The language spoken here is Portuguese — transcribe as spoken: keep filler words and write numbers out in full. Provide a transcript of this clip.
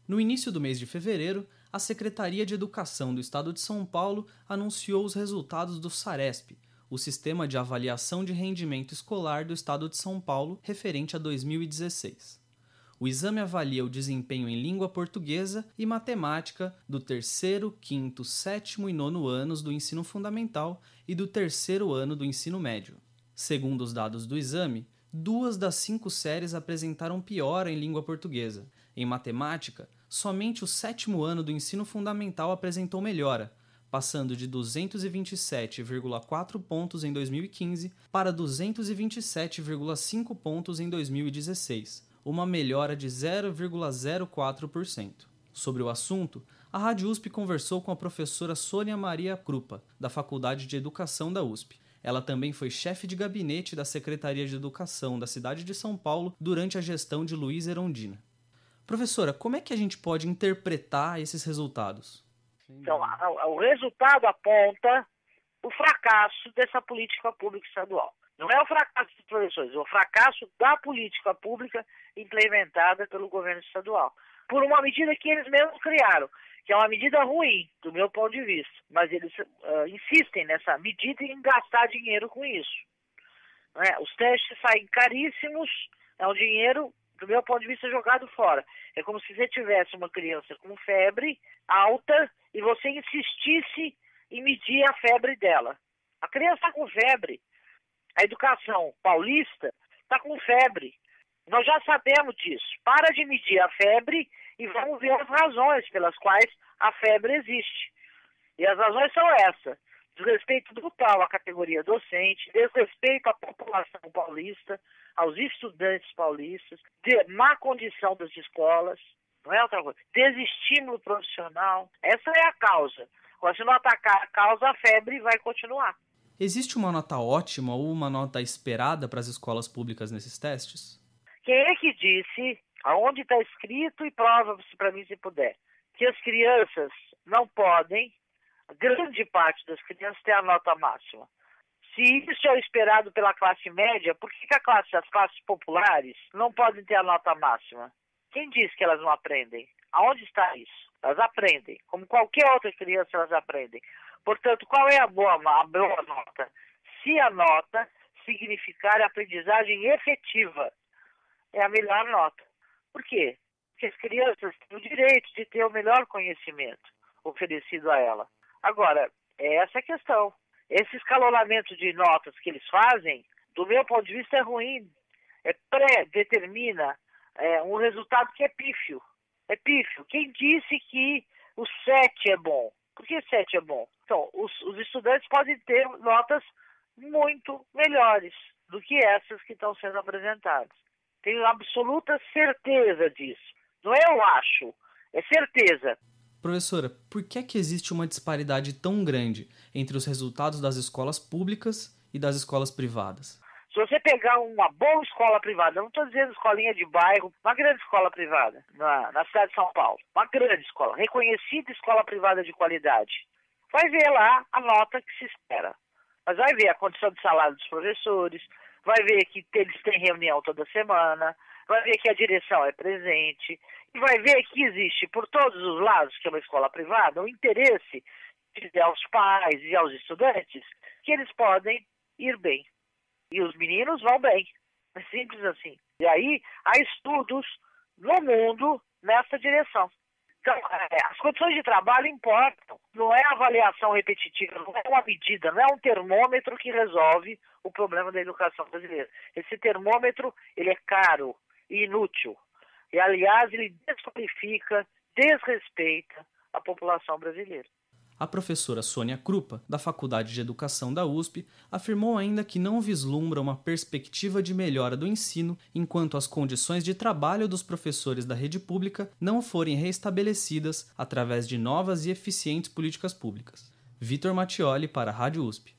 No início do mês de fevereiro, a Secretaria de Educação do Estado de São Paulo anunciou os resultados do SARESP, o Sistema de Avaliação de Rendimento Escolar do Estado de São Paulo, referente a dois mil e dezesseis. O exame avalia o desempenho em língua portuguesa e matemática do terceiro, quinto, sétimo e nono anos do ensino fundamental e do terceiro ano do ensino médio. Segundo os dados do exame, duas das cinco séries apresentaram piora em língua portuguesa. Em matemática, somente o sétimo ano do ensino fundamental apresentou melhora, passando de duzentos e vinte e sete vírgula quatro pontos em dois mil e quinze para duzentos e vinte e sete vírgula cinco pontos em dois mil e dezesseis, uma melhora de zero vírgula zero quatro por cento. Sobre o assunto, a Rádio U S P conversou com a professora Sônia Maria Krupa, da Faculdade de Educação da U S P. Ela também foi chefe de gabinete da Secretaria de Educação da cidade de São Paulo durante a gestão de Luiz Erundina. Professora, como é que a gente pode interpretar esses resultados? Então, o resultado aponta o fracasso dessa política pública estadual. Não é o fracasso dos professores, é o fracasso da política pública implementada pelo governo estadual. Por uma medida que eles mesmos criaram, que é uma medida ruim, do meu ponto de vista. Mas eles uh, insistem nessa medida e em gastar dinheiro com isso. Não é? Os testes saem caríssimos, é um dinheiro, do meu ponto de vista, jogado fora. É como se você tivesse uma criança com febre alta e você insistisse em medir a febre dela. A criança está com febre. A educação paulista está com febre. Nós já sabemos disso. Para de medir a febre e vamos ver as razões pelas quais a febre existe. E as razões são essas: desrespeito brutal à categoria docente, desrespeito à população paulista, aos estudantes paulistas, de má condição das escolas, não é outra coisa, desestímulo profissional. Essa é a causa. Agora, se não atacar a causa, a febre vai continuar. Existe uma nota ótima ou uma nota esperada para as escolas públicas nesses testes? Quem é que disse, aonde está escrito, e prova-se para mim se puder, que as crianças não podem, a grande parte das crianças, ter a nota máxima? Se isso é o esperado pela classe média, por que, que a classe, as classes populares não podem ter a nota máxima? Quem diz que elas não aprendem? Aonde está isso? Elas aprendem. Como qualquer outra criança, elas aprendem. Portanto, qual é a boa, a boa nota? Se a nota significar aprendizagem efetiva, é a melhor nota. Por quê? Porque as crianças têm o direito de ter o melhor conhecimento oferecido a ela. Agora, é essa a questão. Esse escalonamento de notas que eles fazem, do meu ponto de vista, é ruim. É pré-determina é, um resultado que é pífio. É pífio. Quem disse que o sete é bom? Por que sete é bom? Então, os, os estudantes podem ter notas muito melhores do que essas que estão sendo apresentadas. Tenho absoluta certeza disso. Não é eu acho, é certeza. Professora, por que é que existe uma disparidade tão grande entre os resultados das escolas públicas e das escolas privadas? Se você pegar uma boa escola privada, não estou dizendo escolinha de bairro, uma grande escola privada na, na cidade de São Paulo, uma grande escola, reconhecida escola privada de qualidade, vai ver lá a nota que se espera. Mas vai ver a condição de salário dos professores, vai ver que eles têm reunião toda semana, vai ver que a direção é presente, e vai ver que existe por todos os lados, que é uma escola privada, o interesse de dizer aos pais e aos estudantes que eles podem ir bem. E os meninos vão bem. É simples assim. E aí há estudos no mundo nessa direção. Então, é, as condições de trabalho importam. Não é avaliação repetitiva, não é uma medida, não é um termômetro que resolve o problema da educação brasileira. Esse termômetro, ele é caro e inútil. E, aliás, ele desqualifica, desrespeita a população brasileira. A professora Sônia Krupa, da Faculdade de Educação da U S P, afirmou ainda que não vislumbra uma perspectiva de melhora do ensino enquanto as condições de trabalho dos professores da rede pública não forem restabelecidas através de novas e eficientes políticas públicas. Vitor Mattioli para a Rádio U S P.